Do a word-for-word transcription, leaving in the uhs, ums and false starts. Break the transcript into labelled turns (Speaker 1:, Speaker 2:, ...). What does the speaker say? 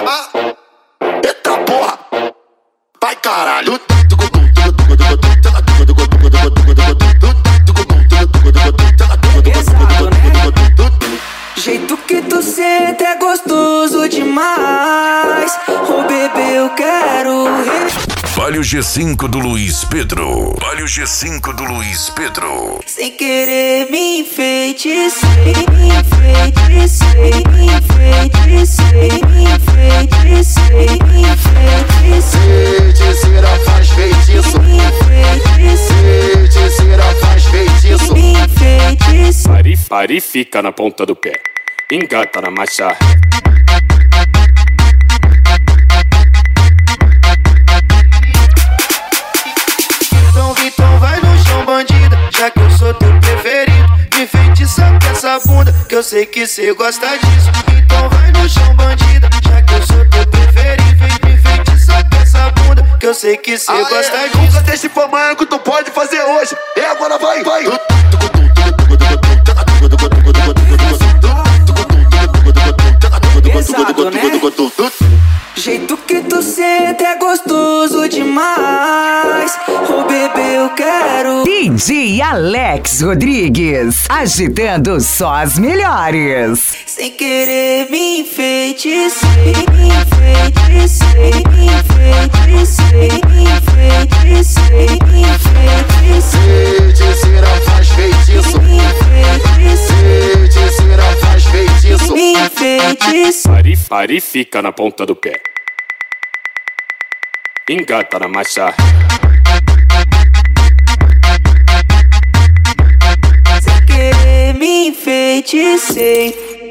Speaker 1: chama. Eita porra, vai caralho.
Speaker 2: Pesado, né? Jeito que tu senta é gostoso demais. Ô bebê, eu quero.
Speaker 3: Vale o G cinco do Luiz Pedro. Vale o G cinco do Luiz Pedro.
Speaker 2: Sem querer me enfeiticei, me enfeiticei, me enfeiticei, me enfeiticei, me enfeiticei.
Speaker 1: Feiticeira faz feitiço.
Speaker 2: Me enfeiticei.
Speaker 1: Feiticeira faz feitiço.
Speaker 2: Me enfeiticei.
Speaker 4: Pari, pari, fica na ponta do pé. Engata na marcha.
Speaker 5: Então, então vai no chão, bandida, já que eu sou teu preferido. Me enfeitiça com essa bunda, que eu sei que cê gosta disso. Então vai no chão, bandida, já que eu sou teu preferido. Me enfeitiça com essa bunda, que eu sei que cê gosta disso.
Speaker 1: Nunca deixe pra amanhã que tu pode fazer hoje. E agora vai, vai.
Speaker 2: Pesado, né? Jeito que tu senta é gostoso demais. Ô bebê, eu quero.
Speaker 6: D J Alex Rodrigues, agitando só as melhores.
Speaker 2: Sem querer me enfeiticei, me enfeiticei, me enfeiticei, me enfeiticei, me enfeiticei.
Speaker 1: Feiticeira faz feitiço.
Speaker 2: Me enfeiticei.
Speaker 1: Feiticeira faz feitiço.
Speaker 2: Me enfeiticei.
Speaker 4: Pari, pari, fica na ponta do pé. Engata na marcha.
Speaker 2: Sem querer me enfeiticei.